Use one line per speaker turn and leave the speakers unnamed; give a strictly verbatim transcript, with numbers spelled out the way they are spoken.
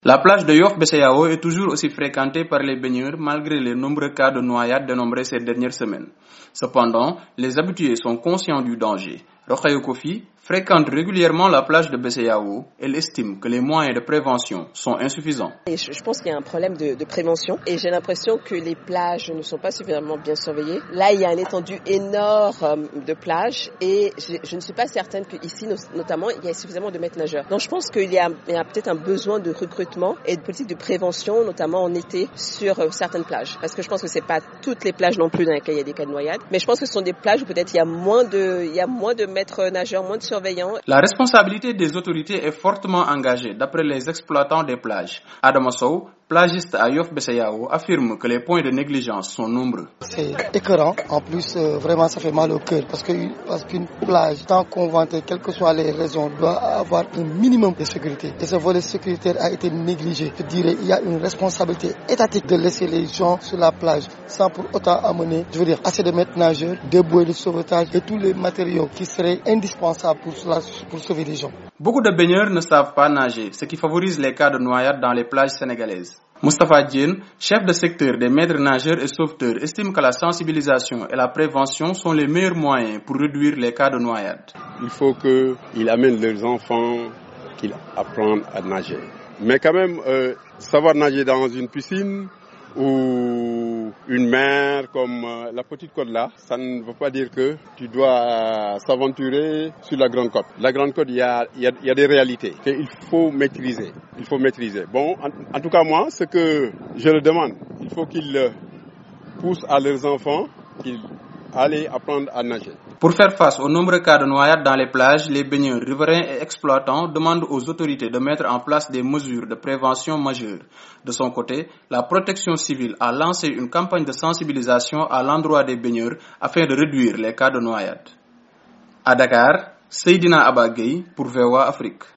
La plage de Yoff Besseyao est toujours aussi fréquentée par les baigneurs malgré les nombreux cas de noyades dénombrés ces dernières semaines. Cependant, les habitués sont conscients du danger. Rokhaya Kofi fréquente régulièrement la plage de Besseyao. Elle estime que les moyens de prévention sont insuffisants.
Et je, je pense qu'il y a un problème de, de prévention et j'ai l'impression que les plages ne sont pas suffisamment bien surveillées. Là, il y a une étendue énorme de plages et je, je ne suis pas certaine qu'ici, notamment, il y a suffisamment de maîtres nageurs. Donc, je pense qu'il y a, il y a peut-être un besoin de recrutement et de politique de prévention, notamment en été, sur euh, certaines plages. Parce que je pense que c'est pas toutes les plages non plus dans lesquelles il y a des cas de noyade, mais je pense que ce sont des plages où peut-être il y a moins de, il y a moins de maîtres nageurs, moins de surveillants.
La responsabilité des autorités est fortement engagée, d'après les exploitants des plages. Adama Sow, plagiste à Yoff Besseyao, affirme que les points de négligence sont nombreux.
C'est écœurant. En plus, euh, vraiment, ça fait mal au cœur parce que parce qu'une plage, tant qu'on vantait, quelles que soient les raisons, doit avoir un minimum de sécurité. Et ce volet sécuritaire a été négligé. Je dirais, il y a une responsabilité étatique de laisser les gens sur la plage sans pour autant amener, je veux dire, assez de maîtres nageurs, de bouées de sauvetage et tous les matériaux qui seraient indispensables pour, cela, pour sauver les gens.
Beaucoup de baigneurs ne savent pas nager, ce qui favorise les cas de noyade dans les plages sénégalaises. Moustapha Diène, chef de secteur des maîtres nageurs et sauveteurs, estime que la sensibilisation et la prévention sont les meilleurs moyens pour réduire les cas de noyade.
Il faut qu'ils amènent leurs enfants, qu'ils apprennent à nager. Mais quand même, euh, savoir nager dans une piscine ou une mer comme euh, la Petite Côte là, ça ne veut pas dire que tu dois s'aventurer sur la Grande Côte. La Grande Côte, il y a, il y a, il y a des réalités qu'il faut maîtriser. Il faut maîtriser. Bon, en, en tout cas moi, ce que je le demande, il faut qu'ils poussent à leurs enfants qu'ils aillent apprendre à nager.
Pour faire face aux nombreux cas de noyade dans les plages, les baigneurs riverains et exploitants demandent aux autorités de mettre en place des mesures de prévention majeures. De son côté, la protection civile a lancé une campagne de sensibilisation à l'endroit des baigneurs afin de réduire les cas de noyade. À Dakar, Seydina Abba Gueye pour V O A Afrique.